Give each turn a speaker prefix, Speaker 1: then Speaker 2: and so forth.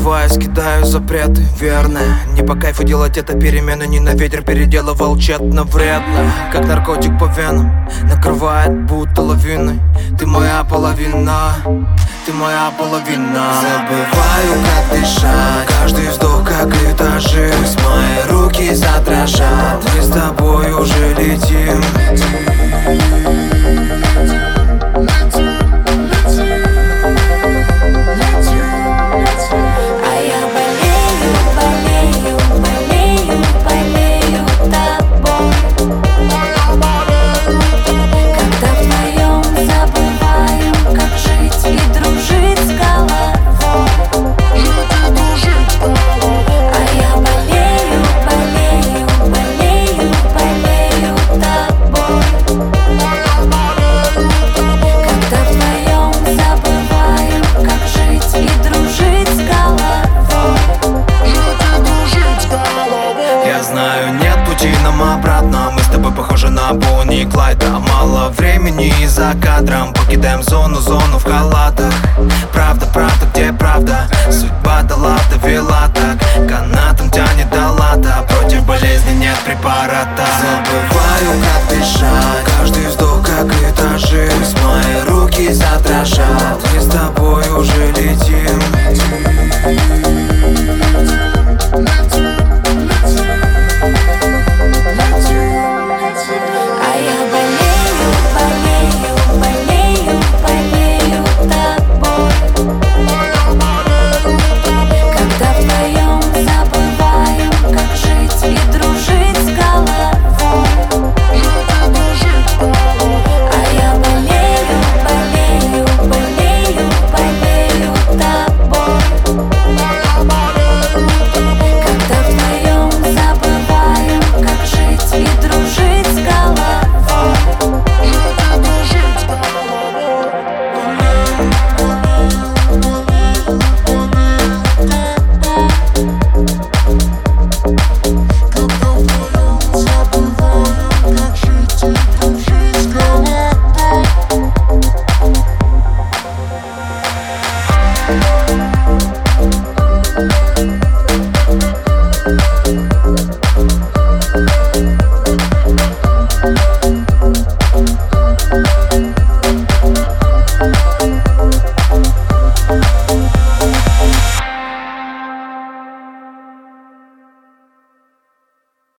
Speaker 1: Забываюсь, кидаю запреты, верно. Не по кайфу делать это перемены, не на ветер переделывал тщетно, вредно. Как наркотик по венам, накрывает будто лавиной. Ты моя половина, ты моя половина. Забываю, как дышать, каждый вздох как этажи. Пусть мои руки задрожат, мы с тобой уже летим. Нам обратно, мы с тобой похожи на Бонни и Клайда. Мало времени и за кадром покидаем зону в халатах. Правда, правда, где правда? Судьба дала, довела так. Канатом тянет до лата, против болезни нет препарата. Забываю, как дышать.